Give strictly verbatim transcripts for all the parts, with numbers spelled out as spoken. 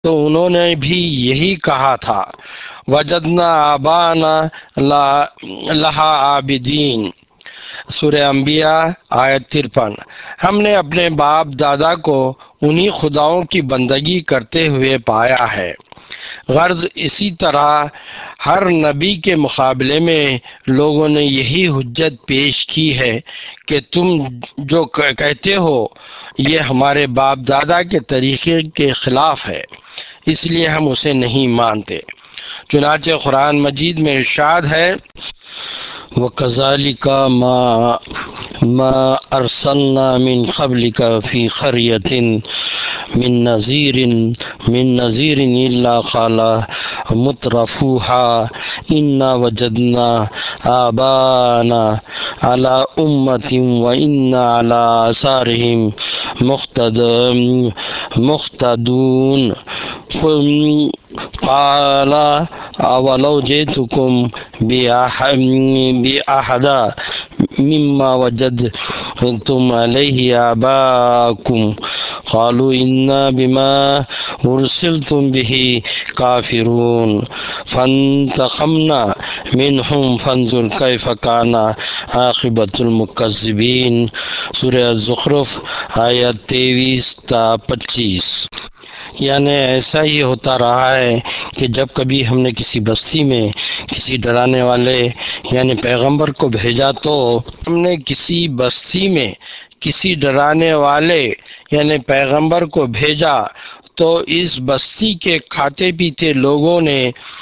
تو انہوں نے بھی یہی کہا تھا، وجدنا آبانا لہا عابدین، سورہ انبیاء آیت ترپن۔ ہم نے اپنے باپ دادا کو انہی خداؤں کی بندگی کرتے ہوئے پایا ہے۔ غرض اسی طرح ہر نبی کے مقابلے میں لوگوں نے یہی حجت پیش کی ہے کہ تم جو کہتے ہو یہ ہمارے باپ دادا کے طریقے کے خلاف ہے، اس لیے ہم اسے نہیں مانتے۔ چنانچہ قرآن مجید میں ارشاد ہے، وَكَذَلِكَ مَا مَا أَرْسَلْنَا مِنْ قَبْلِكَ فِي قَرْيَةٍ مِنْ نَذِيرٍ مِنْ نَذِيرٍ إِلَّا قَالَ مُتْرَفُوهَا إِنَّا وَجَدْنَا آبَاءَنَا عَلَى أُمَّةٍ وَإِنَّا عَلَى آثَارِهِمْ مُقْتَدُونَ قال اولو جئتكم بأحد مما وجدتم عليه آباءكم قالوا إنا بما أرسلتم به كافرون فانتقمنا منهم فانظر كيف كان عاقبة المكذبين، سورہ الزخرف آیت تیئیس تا پچیس۔ یعنی ایسا ہی ہوتا رہا ہے کہ جب کبھی ہم نے کسی بستی میں کسی ڈرانے والے یعنی پیغمبر کو بھیجا تو ہم نے کسی بستی میں کسی ڈرانے والے یعنی پیغمبر کو بھیجا تو اس بستی کے کھاتے پیتے لوگوں نے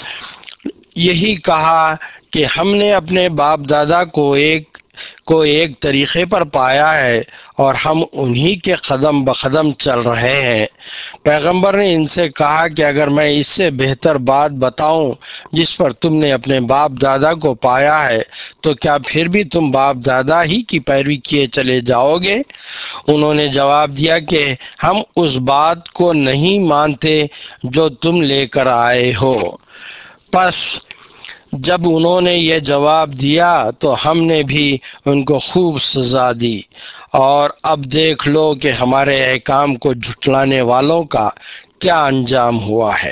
یہی کہا کہ ہم نے اپنے باپ دادا کو ایک کو ایک طریقے پر پایا ہے اور ہم انہی کے قدم بقدم چل رہے ہیں۔ پیغمبر نے ان سے کہا کہ اگر میں اس سے بہتر بات بتاؤں جس پر تم نے اپنے باپ دادا کو پایا ہے تو کیا پھر بھی تم باپ دادا ہی کی پیروی کیے چلے جاؤ گے؟ انہوں نے جواب دیا کہ ہم اس بات کو نہیں مانتے جو تم لے کر آئے ہو۔ پس جب انہوں نے یہ جواب دیا تو ہم نے بھی ان کو خوب سزا دی، اور اب دیکھ لو کہ ہمارے احکام کو جھٹلانے والوں کا کیا انجام ہوا ہے۔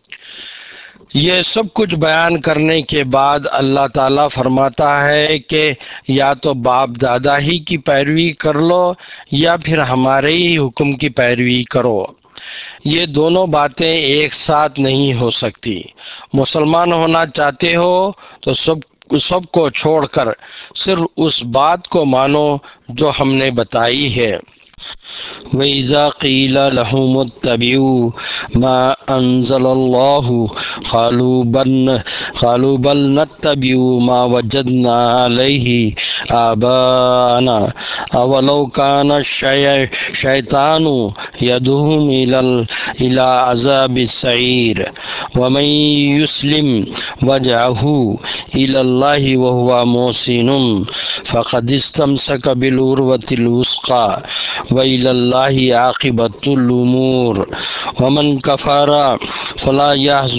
یہ سب کچھ بیان کرنے کے بعد اللہ تعالیٰ فرماتا ہے کہ یا تو باپ دادا ہی کی پیروی کر لو یا پھر ہمارے ہی حکم کی پیروی کرو۔ یہ دونوں باتیں ایک ساتھ نہیں ہو سکتی۔ مسلمان ہونا چاہتے ہو تو سب سب کو چھوڑ کر صرف اس بات کو مانو جو ہم نے بتائی ہے۔ وَإِذَا قِيلَ لَهُمُ اتَّبِعُوا مَا أَنزَلَ اللَّهُ قَالُوا بَلْ قَالُوا بَلْ نَتَّبِعُ مَا وَجَدْنَا عَلَيْهِ آبَاءَنَا أَوَلَوْ كَانَ الشَّيْطَانُ يَدْعُوهُمْ إِلَى عَذَابِ السَّعِيرِ وَمَن يُسْلِمْ وَجْهَهُ إِلَى اللَّهِ وَهُوَ مُحْسِنٌ فَقَدِ اسْتَمْسَكَ بِالْعُرْوَةِ الْوُثْقَىٰ وَإِلَى اللَّهِ عَاقِبَةُ الْأُمُورِ وَمَنْ كَفَرَ فَلَا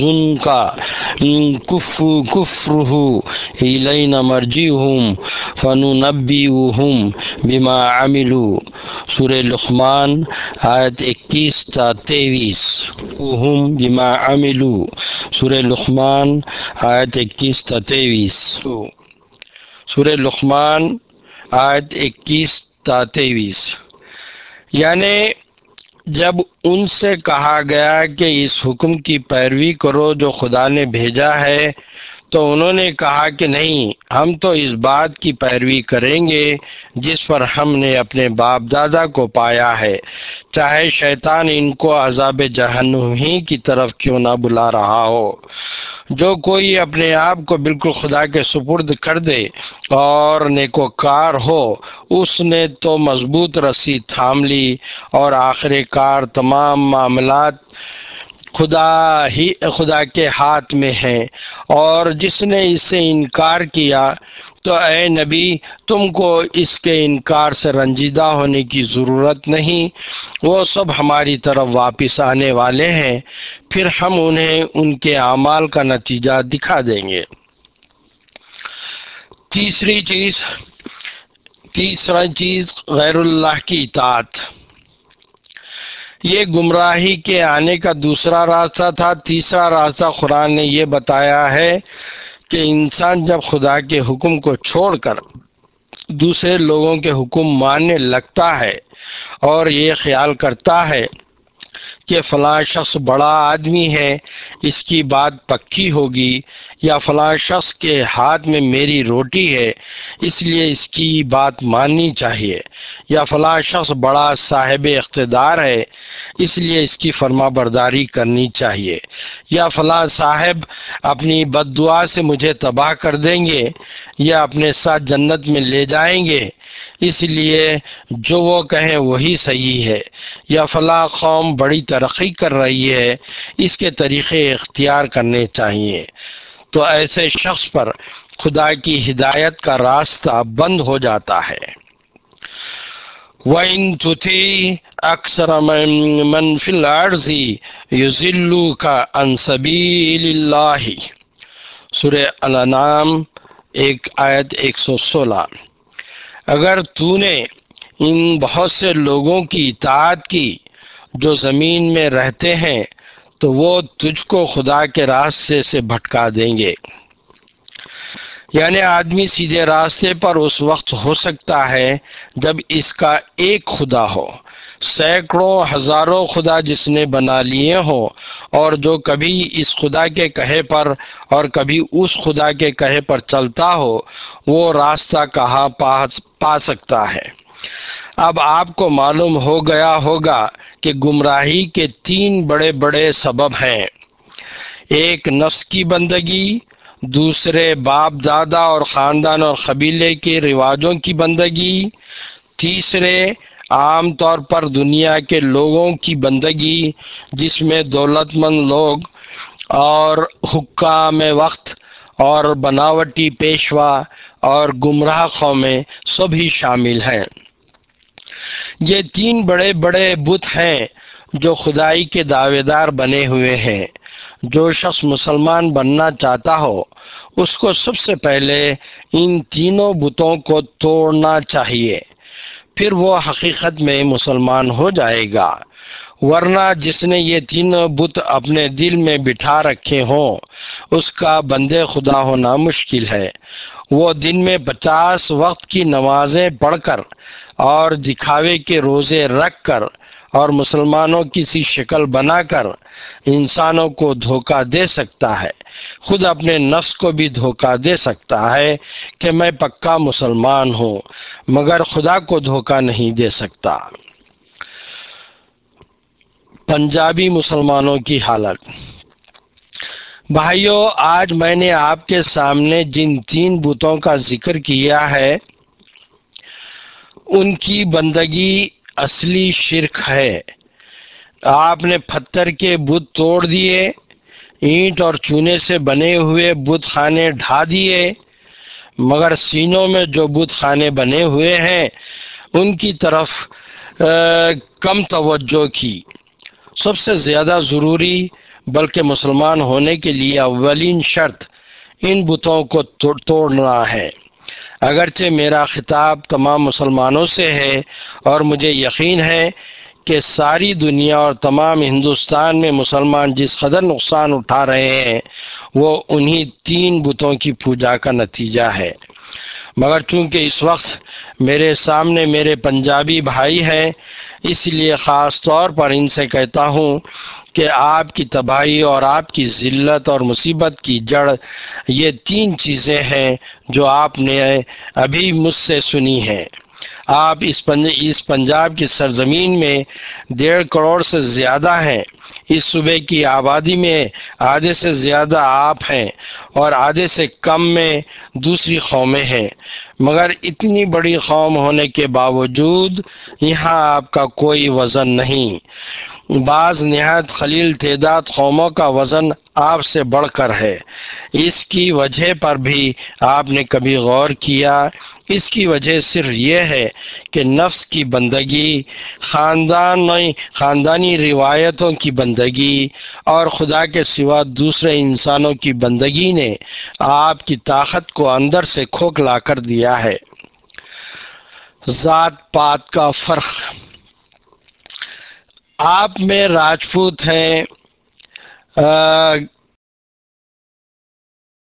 يَحْزُنْكَ كُفْرُهُ إِلَيْنَا مَرْجِعُهُمْ فَنُنَبِّئُهُم بِمَا عَمِلُوا، سورہ لقمان آیت اکیس تا تیئیس۔ ہم بما عملوا، سورہ لقمان آیت اکیس تا تیئیس۔ سورہ لقمان آیت اکیس تا تیئیس۔ یعنی جب ان سے کہا گیا کہ اس حکم کی پیروی کرو جو خدا نے بھیجا ہے تو انہوں نے کہا کہ نہیں، ہم تو اس بات کی پیروی کریں گے جس پر ہم نے اپنے باپ دادا کو پایا ہے، چاہے شیطان ان کو عذاب جہنم ہی کی طرف کیوں نہ بلا رہا ہو۔ جو کوئی اپنے آپ کو بالکل خدا کے سپرد کر دے اور نیکوکار ہو، اس نے تو مضبوط رسی تھام لی اور آخر کار تمام معاملات خدا ہی خدا کے ہاتھ میں ہیں۔ اور جس نے اس سے انکار کیا تو اے نبی، تم کو اس کے انکار سے رنجیدہ ہونے کی ضرورت نہیں، وہ سب ہماری طرف واپس آنے والے ہیں، پھر ہم انہیں ان کے اعمال کا نتیجہ دکھا دیں گے۔ تیسری چیز تیسرا چیز غیر اللہ کی اطاعت۔ یہ گمراہی کے آنے کا دوسرا راستہ تھا۔ تیسرا راستہ قرآن نے یہ بتایا ہے کہ انسان جب خدا کے حکم کو چھوڑ کر دوسرے لوگوں کے حکم ماننے لگتا ہے اور یہ خیال کرتا ہے کہ فلاں شخص بڑا آدمی ہے، اس کی بات پکی ہوگی، یا فلاں شخص کے ہاتھ میں میری روٹی ہے اس لیے اس کی بات ماننی چاہیے، یا فلاں شخص بڑا صاحب اقتدار ہے اس لیے اس کی فرما برداری کرنی چاہیے، یا فلاں صاحب اپنی بد دعا سے مجھے تباہ کر دیں گے یا اپنے ساتھ جنت میں لے جائیں گے، اس لیے جو وہ کہیں وہی صحیح ہے، یا فلاں قوم بڑی ترقی کر رہی ہے اس کے طریقے اختیار کرنے چاہیے، تو ایسے شخص پر خدا کی ہدایت کا راستہ بند ہو جاتا ہے۔ وَإِن تُطِعْ أَكْثَرَ مَن فِي الْأَرْضِ يُضِلُّوكَ عَن سَبِيلِ اللَّهِ، سورہ الانعام ایک آیت ایک سو سولہ۔ اگر تو نے ان بہت سے لوگوں کی اطاعت کی جو زمین میں رہتے ہیں تو وہ تجھ کو خدا کے راستے سے بھٹکا دیں گے۔ یعنی آدمی سیدھے راستے پر اس وقت ہو سکتا ہے جب اس کا ایک خدا ہو، سینکڑوں ہزاروں خدا جس نے بنا لیے ہوں، اور جو کبھی اس خدا کے کہے پر اور کبھی اس خدا کے کہے پر چلتا ہو وہ راستہ کہاں پا سکتا ہے۔ اب آپ کو معلوم ہو گیا ہوگا کہ گمراہی کے تین بڑے بڑے سبب ہیں، ایک نفس کی بندگی، دوسرے باپ دادا اور خاندان اور قبیلے کے رواجوں کی بندگی، تیسرے عام طور پر دنیا کے لوگوں کی بندگی جس میں دولت مند لوگ اور حکام وقت اور بناوٹی پیشوا اور گمراہ قومیں سبھی شامل ہیں۔ یہ تین بڑے بڑے بت ہیں جو خدائی کے دعوے دار بنے ہوئے ہیں۔ جو شخص مسلمان بننا چاہتا ہو اس کو سب سے پہلے ان تینوں بتوں کو توڑنا چاہیے، پھر وہ حقیقت میں مسلمان ہو جائے گا، ورنہ جس نے یہ تینوں بت اپنے دل میں بٹھا رکھے ہوں اس کا بندے خدا ہونا مشکل ہے۔ وہ دن میں پچاس وقت کی نمازیں پڑھ کر اور دکھاوے کے روزے رکھ کر اور مسلمانوں کی سی شکل بنا کر انسانوں کو دھوکہ دے سکتا ہے، خود اپنے نفس کو بھی دھوکہ دے سکتا ہے کہ میں پکا مسلمان ہوں، مگر خدا کو دھوکہ نہیں دے سکتا۔ پنجابی مسلمانوں کی حالت۔ بھائیو، آج میں نے آپ کے سامنے جن تین بتوں کا ذکر کیا ہے ان کی بندگی اصلی شرک ہے۔ آپ نے پتھر کے بت توڑ دیے، اینٹ اور چونے سے بنے ہوئے بت خانے ڈھا دیے، مگر سینوں میں جو بت خانے بنے ہوئے ہیں ان کی طرف کم توجہ کی۔ سب سے زیادہ ضروری بلکہ مسلمان ہونے کے لیے اولین شرط ان بتوں کو توڑنا ہے۔ اگرچہ میرا خطاب تمام مسلمانوں سے ہے اور مجھے یقین ہے کہ ساری دنیا اور تمام ہندوستان میں مسلمان جس قدر نقصان اٹھا رہے ہیں وہ انہی تین بتوں کی پوجا کا نتیجہ ہے، مگر چونکہ اس وقت میرے سامنے میرے پنجابی بھائی ہیں اس لیے خاص طور پر ان سے کہتا ہوں کہ آپ کی تباہی اور آپ کی ذلت اور مصیبت کی جڑ یہ تین چیزیں ہیں جو آپ نے ابھی مجھ سے سنی ہیں۔ آپ اس پنج اس پنجاب کی سرزمین میں ڈیڑھ کروڑ سے زیادہ ہیں، اس صوبے کی آبادی میں آدھے سے زیادہ آپ ہیں اور آدھے سے کم میں دوسری قومیں ہیں، مگر اتنی بڑی قوم ہونے کے باوجود یہاں آپ کا کوئی وزن نہیں۔ بعض نہایت قلیل تعداد قوموں کا وزن آپ سے بڑھ کر ہے۔ اس کی وجہ پر بھی آپ نے کبھی غور کیا؟ اس کی وجہ صرف یہ ہے کہ نفس کی بندگی، خاندانی خاندانی روایتوں کی بندگی اور خدا کے سوا دوسرے انسانوں کی بندگی نے آپ کی طاقت کو اندر سے کھوکھلا کر دیا ہے۔ ذات پات کا فرق۔ آپ میں راجپوت ہیں،